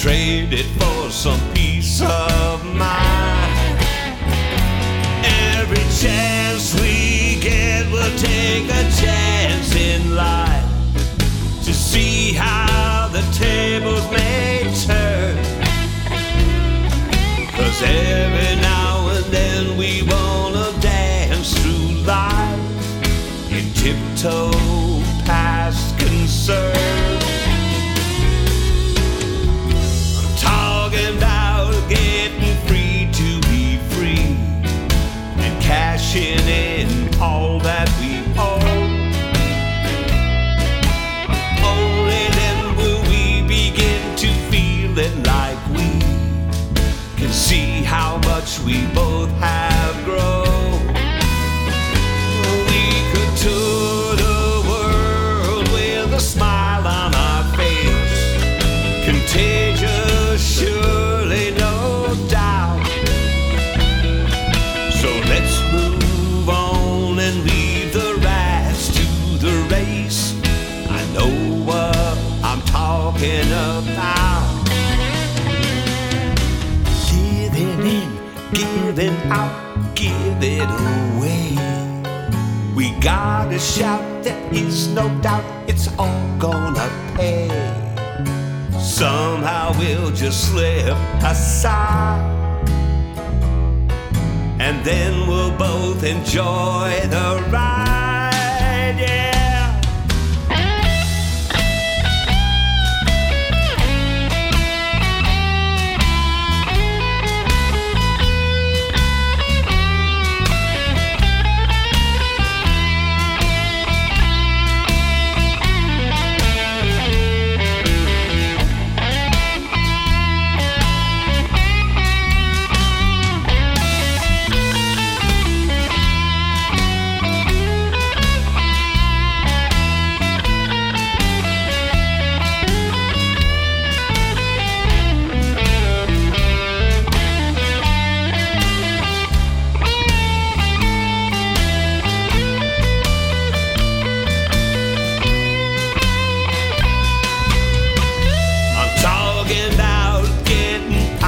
trade it for some peace of mind. Every chance we get, we'll take a chance in life to see how the tables may turn. 'Cause every now and then we wanna dance through life and tiptoe past concern. I'm talking about getting free to be free and cashing in all that we own. Only then will we begin to feel it like we can see how much we both have grown. We could tour the world with a smile on our face, contagious, surely, no doubt. So let's move on and leave the rats to the race. I know what I'm talking about. Giving in, giving out, give it away. We gotta shout, there is no doubt it's all gonna pay. Somehow we'll just slip aside, and then we'll both enjoy the ride, yeah.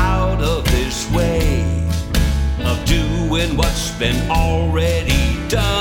What's been already done.